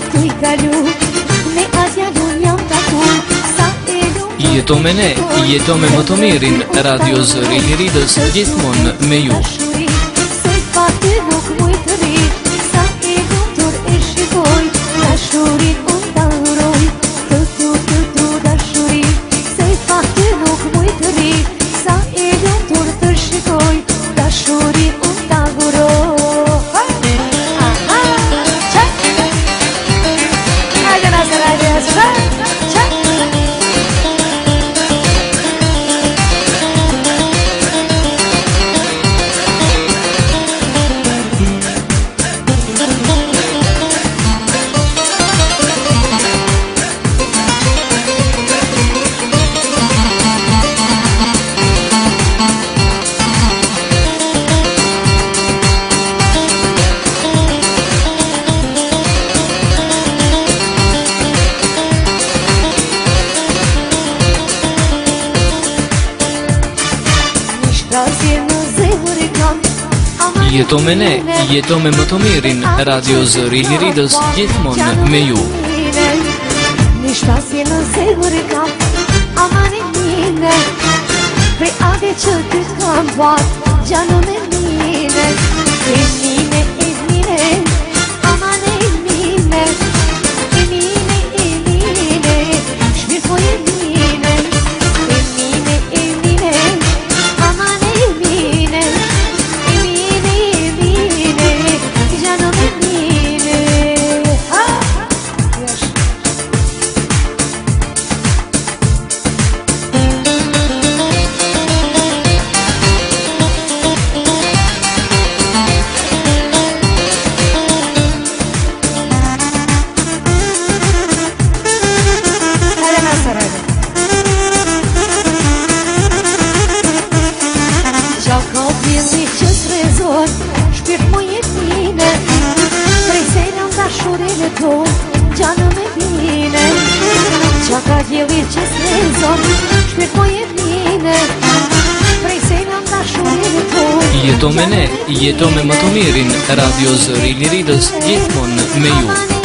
tu-i kalu, ne azi jam taku, sa e lumtur. Jeto me ne, jeto me më të mirin, Radio Zëri i Liridës, gjithmonë me ju. Se fati nuk muj të ri, sa e lumtur e shikoj, dashurin unë ta uroj, të tu dashurin. Se fati nuk muj të ri, sa e lumtur të shikoj, dashurin unë ta uroj. Jeto me ne, jeto me më të mirin, Radio Zëri i Liridës, gjithmonë me ju. Një shpasje në zemër e kam, aman e mine, prej ave që ty kam bat, gjano me mine, e mine, aman e mine, shmirpoj e mine, aman e mine, gjano me mine. Shpirt mu jetine, prej sejnëm dashurin e to, gjano me vine. Qa ka djeli që s'lezon, shpirt mu jetine, prej sejnëm dashurin e to. Jeto me ne, jeto me më të mirin, Radio Zëri i Liridës, gjithmonë me ju.